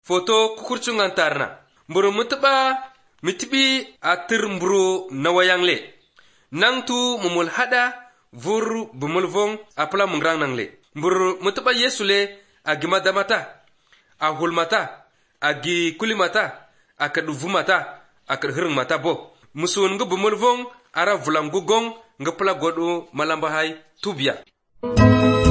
Foto kukurcungan tarna. Mburu mutuba mitibi atir mburu na wayangle. Nang tu mumul hada vur bumulvong apla mungrang nangle. Mburu mutuba Yesule agi madamata, a hulmata, agi kulimata, a kaduvumata, a kadhirng mata bo. Musun ngu bumulvong ara vulangu gong ngapla godu malambahai tubya.